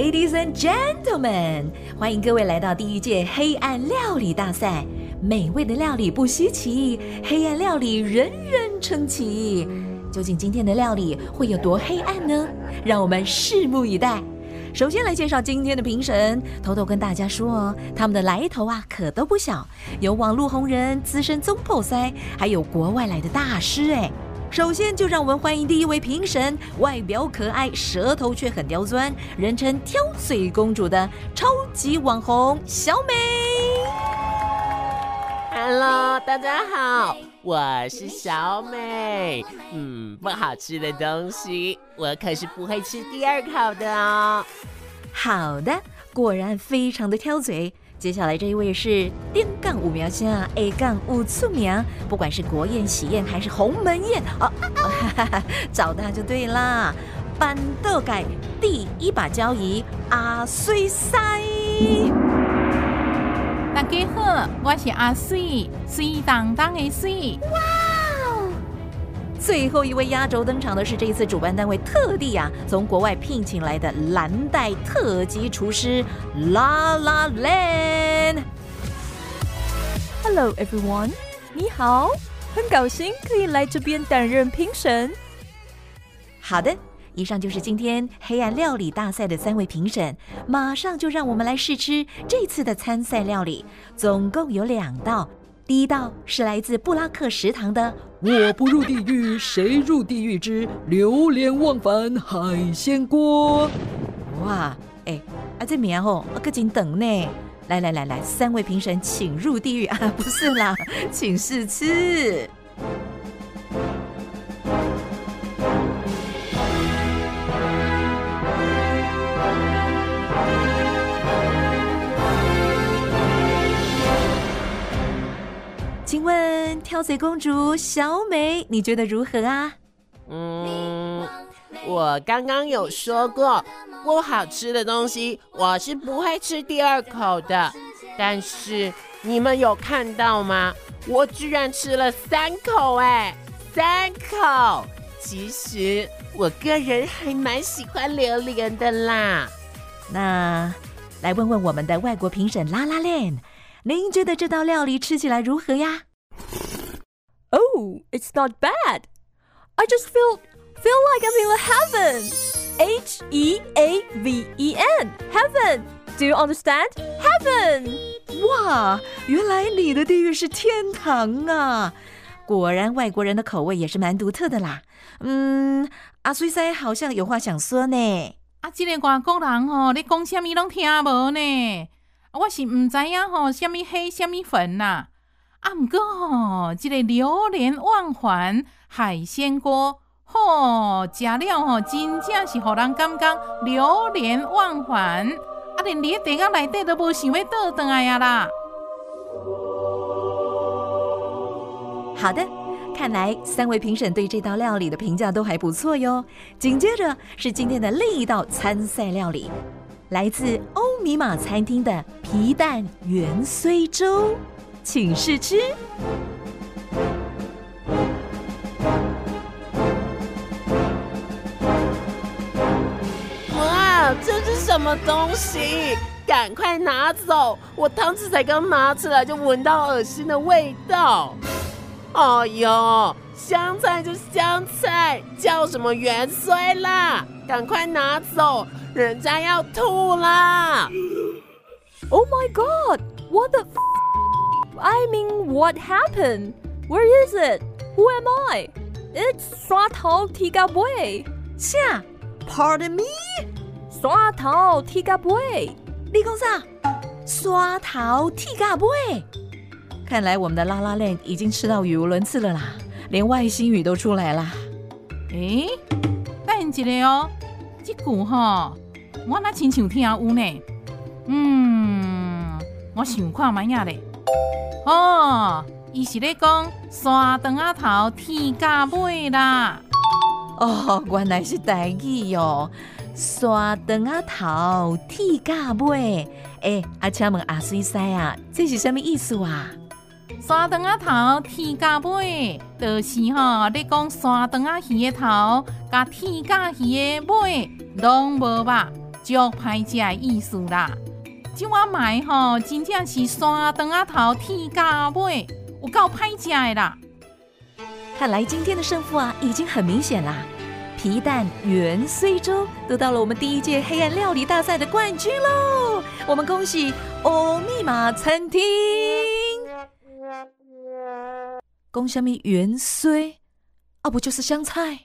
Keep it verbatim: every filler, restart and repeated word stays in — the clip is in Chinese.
Ladies and gentlemen， 欢迎各位来到第一届黑暗料理大赛。美味的料理不稀奇，黑暗料理人人称奇。究竟今天的料理会有多黑暗呢？让我们拭目以待。首先来介绍今天的评审，偷偷跟大家说哦，他们的来头啊可都不小，有网络红人、资深中破塞，还有国外来的大师哎。首先就让我们欢迎第一位评审，外表可爱，舌头却很刁钻，人称挑嘴公主的超级网红小美。 Hello， 大家好，我是小美。嗯，不好吃的东西，我可是不会吃第二口的哦。 好的，果然非常的挑嘴。接下来这一位是顶杠五苗虾，下杠五出名，不管是国宴、喜宴还是鸿门宴，哦，哈哈，找他就对啦。板豆改第一把交椅阿水塞。 大家好，我是阿水，水当当的水。 哇哦！最后一位压轴登场的是这一次主办单位特地啊从国外聘请来的蓝带特级厨师 La La Land。Hello everyone， 你好，很高兴可以来这边担任评审。好的。以上就是今天黑暗料理大赛的三位评审，马上就让我们来试吃这次的参赛料理，总共有两道。第一道是来自布拉克食堂的我不入地狱谁入地狱之榴莲忘返海鲜锅。哇，哎，啊这名吼，啊可真长呢。来来来来，三位评审请入地狱啊，不是啦，请试吃。请问挑嘴公主小美，你觉得如何啊？ 嗯，我刚刚有说过，不好吃的东西我是不会吃第二口的。但是你们有看到吗？我居然吃了三口哎，三口！其实我个人还蛮喜欢榴莲的啦。 那来问问我们的外国评审La La Land，您觉得这道料理吃起来如何呀？ Oh, it's not bad. I just feel feel like I'm in heaven. H E A V E N, heaven. Do you understand? Heaven. 哇，原来你的地狱是天堂啊！果然外国人的口味也是蛮独特的啦。嗯，阿水塞好像有话想说呢。 啊，这个外国人吼，你讲什么拢听无呢？我是唔知影吼，什么黑什么粉呐、啊？啊，唔过吼，这个榴莲忘返海鲜锅，吼，食了吼，真正是互人感觉榴莲忘返，啊，连你地壳内底都无想要倒转来呀啦。 好的，看来三位评审对这道料理的评价都还不错哟。紧接着是今天的另一道参赛料理。来自欧米玛餐厅的皮蛋元荽粥，请试吃。 哇，这是什么东西？赶快拿走！我汤匙才刚拿起来就闻到恶心的味道。哎呦，香菜就香菜，叫什么元荽啦？赶快拿走！人家要吐啦 Oh my god! What the f- I mean, what happened? Where is it? Who am I? It's 刷头剃甲杯。 下 Pardon me? 刷头剃甲杯。 你说啥？刷头剃甲杯？看来我们的La La Land已经吃到语无伦次了啦，连外星语都出来啦。 诶，等一下哦，这句吼。我哪亲像听有呢？嗯，我想看卖呀咧。哦，伊是咧讲山长仔头剃甲尾啦。 哦，原来是台语哟，山长仔头剃甲尾。诶，啊，请问阿水师啊，这是什么意思啊？ 山长仔头剃甲尾，就是吼咧讲山长仔鱼的头，甲剃甲鱼的尾拢无吧。 足歹食的意思啦。即碗糜吼，真正是山长啊头，铁甲尾，有够歹食的啦。 看来今天的胜负啊，已经很明显啦。皮蛋元虽粥得到了我们第一届黑暗料理大赛的冠军喽！我们恭喜欧密码餐厅。讲什么元虽啊，不就是香菜？